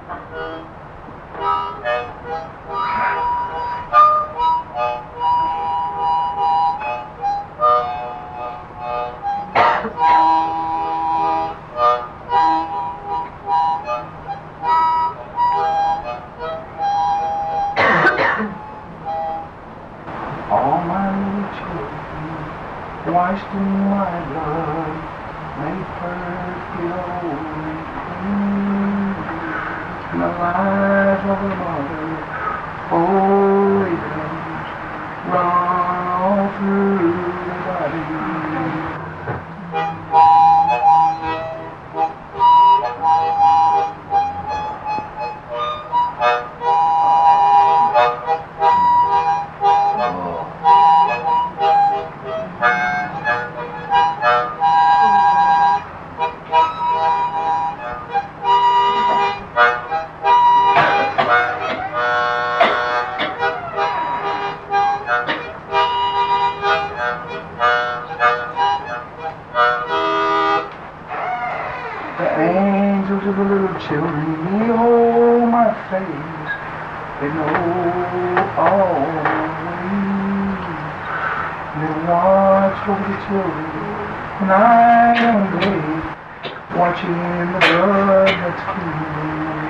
All my little children, washed in my blood, made perfect and clean. In the life of a mother, holy things run all through the body. The angels of the little children behold my face. They know all ways. They watch over the children night and day, watching the blood that's clean.